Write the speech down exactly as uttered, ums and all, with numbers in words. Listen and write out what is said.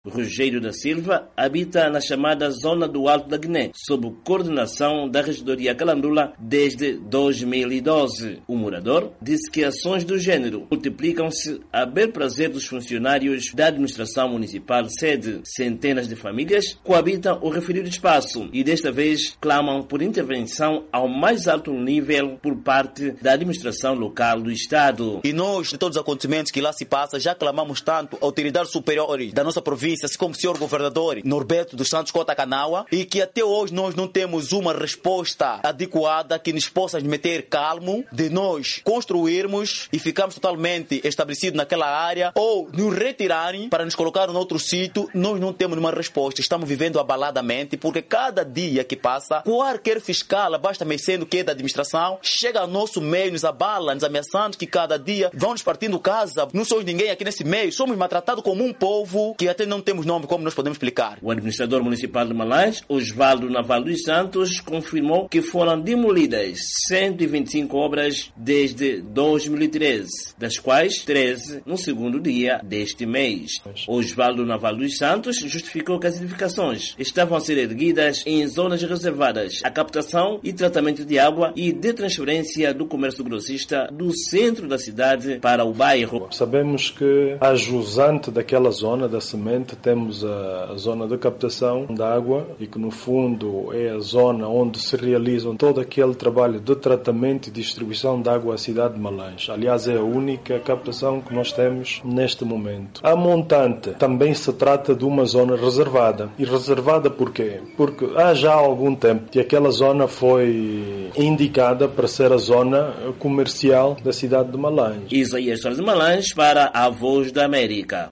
Rogério da Silva habita na chamada Zona do Alto da Guiné, sob coordenação da Regedoria Calandula desde dois mil e doze. O morador disse que ações do gênero multiplicam-se a bel prazer dos funcionários da administração municipal sede. Centenas de famílias coabitam o referido espaço e desta vez clamam por intervenção ao mais alto nível por parte da administração local do Estado. E nós, de todos os acontecimentos que lá se passam, já clamamos tanto a autoridades superiores da nossa província, assim como o senhor governador Norberto dos Santos Cota Canaua, e que até hoje nós não temos uma resposta adequada que nos possa meter calmo de nós construirmos e ficarmos totalmente estabelecidos naquela área ou nos retirarem para nos colocar em outro sítio. Nós não temos nenhuma resposta. Estamos vivendo abaladamente porque cada dia que passa, qualquer fiscal, basta mexendo que é da administração, chega ao nosso meio, nos abala, nos ameaçando que cada dia vão nos partindo casa. Não somos ninguém aqui nesse meio. Somos maltratados como um povo que até não temos nome, como nós podemos explicar. O administrador municipal de Malães, Osvaldo Naval dos Santos, confirmou que foram demolidas cento e vinte e cinco obras desde dois mil e treze, das quais treze no segundo dia deste mês. Osvaldo Naval dos Santos justificou que as edificações estavam a ser erguidas em zonas reservadas à captação e tratamento de água e de transferência do comércio grossista do centro da cidade para o bairro. Sabemos que a jusante daquela zona da semente temos a, a zona de captação da água e que no fundo é a zona onde se realiza todo aquele trabalho de tratamento e distribuição de água à cidade de Malães. Aliás, é a única captação que nós temos neste momento. A montante também se trata de uma zona reservada. E reservada por quê? Porque há já algum tempo que aquela zona foi indicada para ser a zona comercial da cidade de Malães. Isaías Soares de Malães para a Voz da América.